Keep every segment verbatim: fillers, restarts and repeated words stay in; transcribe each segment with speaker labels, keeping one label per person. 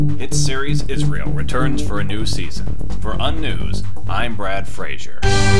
Speaker 1: Hit series Israel returns for a new season. For Unnews, I'm Brad Frazier.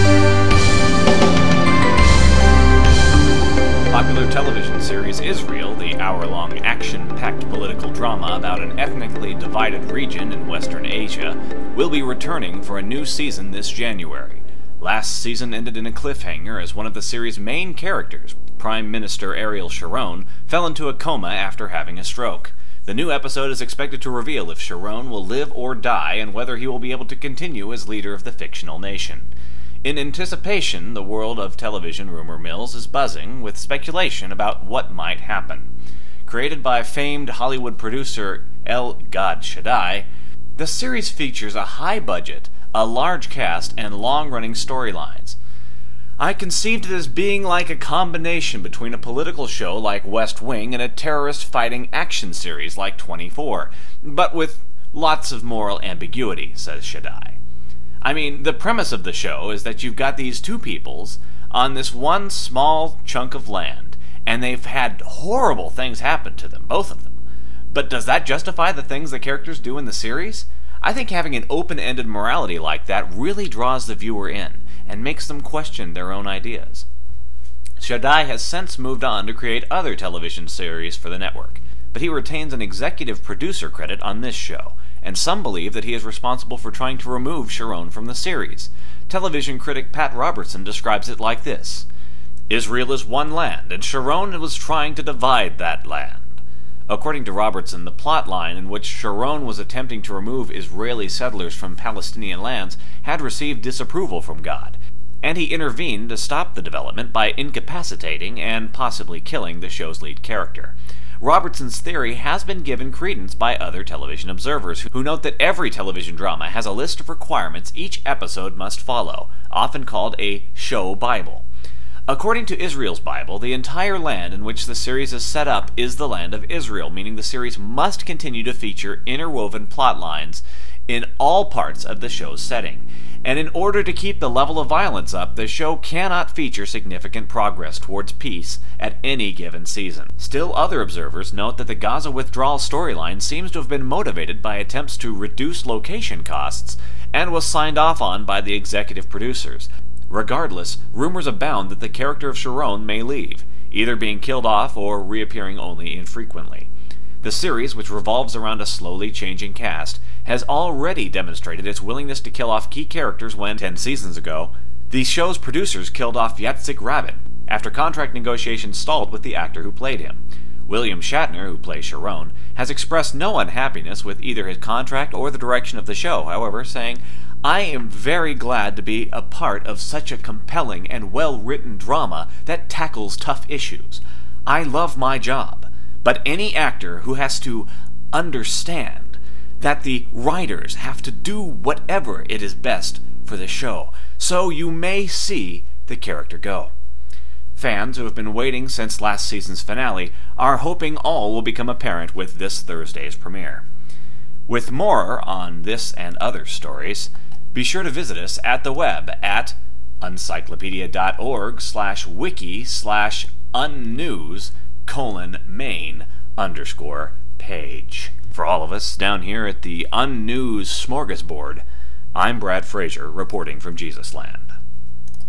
Speaker 1: Popular television series Israel, the hour-long action-packed political drama about an ethnically divided region in Western Asia, will be returning for a new season this January. Last season ended in a cliffhanger as one of the series' main characters, Prime Minister Ariel Sharon, fell into a coma after having a stroke. The new episode is expected to reveal if Sharon will live or die and whether he will be able to continue as leader of the fictional nation. In anticipation, the world of television rumor mills is buzzing with speculation about what might happen. Created by famed Hollywood producer El God Shaddai, the series features a high budget, a large cast, and long-running storylines. I conceived it as being like a combination between a political show like West Wing and a terrorist-fighting action series like twenty-four, but with lots of moral ambiguity, says Shaddai. I mean, the premise of the show is that you've got these two peoples on this one small chunk of land, and they've had horrible things happen to them, both of them. But does that justify the things the characters do in the series? I think having an open-ended morality like that really draws the viewer in, and makes them question their own ideas. Shaddai has since moved on to create other television series for the network, but he retains an executive producer credit on this show, and some believe that he is responsible for trying to remove Sharon from the series. Television critic Pat Robertson describes it like this: Israel is one land, and Sharon was trying to divide that land. According to Robertson, the plot line in which Sharon was attempting to remove Israeli settlers from Palestinian lands had received disapproval from God, and he intervened to stop the development by incapacitating and possibly killing the show's lead character. Robertson's theory has been given credence by other television observers, who note that every television drama has a list of requirements each episode must follow, often called a show Bible. According to Israel's Bible, the entire land in which the series is set up is the land of Israel, meaning the series must continue to feature interwoven plot lines in all parts of the show's setting. And in order to keep the level of violence up, the show cannot feature significant progress towards peace at any given season. Still, other observers note that the Gaza withdrawal storyline seems to have been motivated by attempts to reduce location costs and was signed off on by the executive producers. Regardless, rumors abound that the character of Sharon may leave, either being killed off or reappearing only infrequently. The series, which revolves around a slowly changing cast, has already demonstrated its willingness to kill off key characters when, ten seasons ago, the show's producers killed off Yitzhak Rabin after contract negotiations stalled with the actor who played him. William Shatner, who plays Sharon, has expressed no unhappiness with either his contract or the direction of the show, however, saying, "I am very glad to be a part of such a compelling and well-written drama that tackles tough issues. I love my job, but any actor who has to understand that the writers have to do whatever it is best for the show, so you may see the character go." Fans who have been waiting since last season's finale are hoping all will become apparent with this Thursday's premiere. With more on this and other stories, be sure to visit us at the web at uncyclopedia.org slash wiki slash unnews colon main underscore page. For all of us down here at the Unnews Smorgasbord, I'm Brad Frazier reporting from Jesusland.